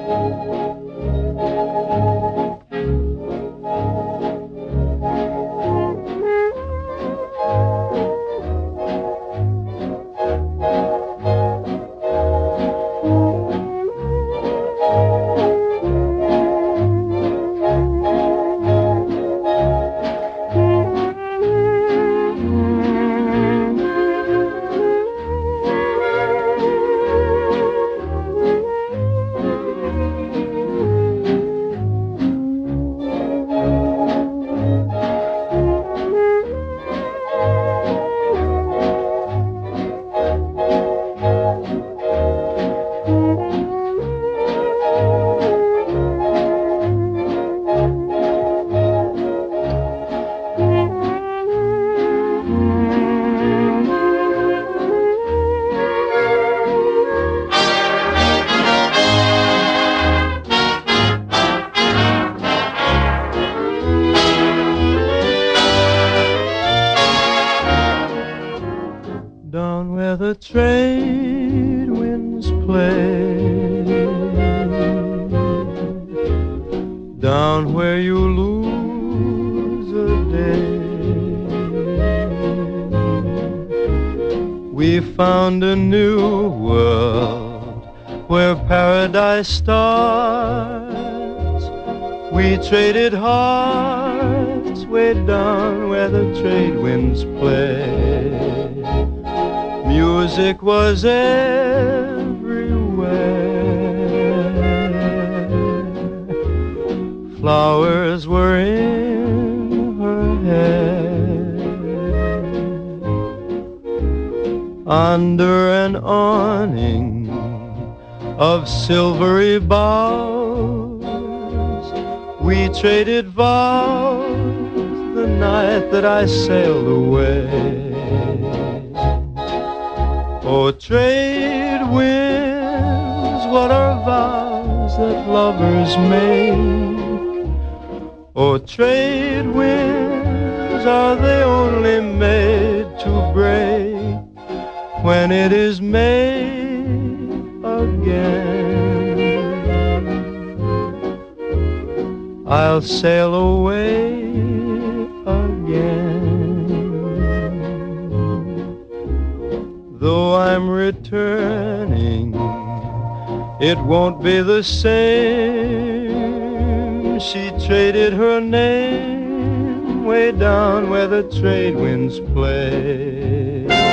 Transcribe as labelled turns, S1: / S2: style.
S1: Down where the trade winds play, down where you lose a day, we found a new world where paradise starts. We traded hearts way down where the trade winds play. Music was everywhere, flowers were in her hair. Under an awning of silvery boughs, we traded vows the night that I sailed away. Oh, trade winds, what are vows that lovers make? Oh, trade winds, are they only made to break when it is made again? I'll sail away again. Though I'm returning, it won't be the same. She traded her name way down where the trade winds play.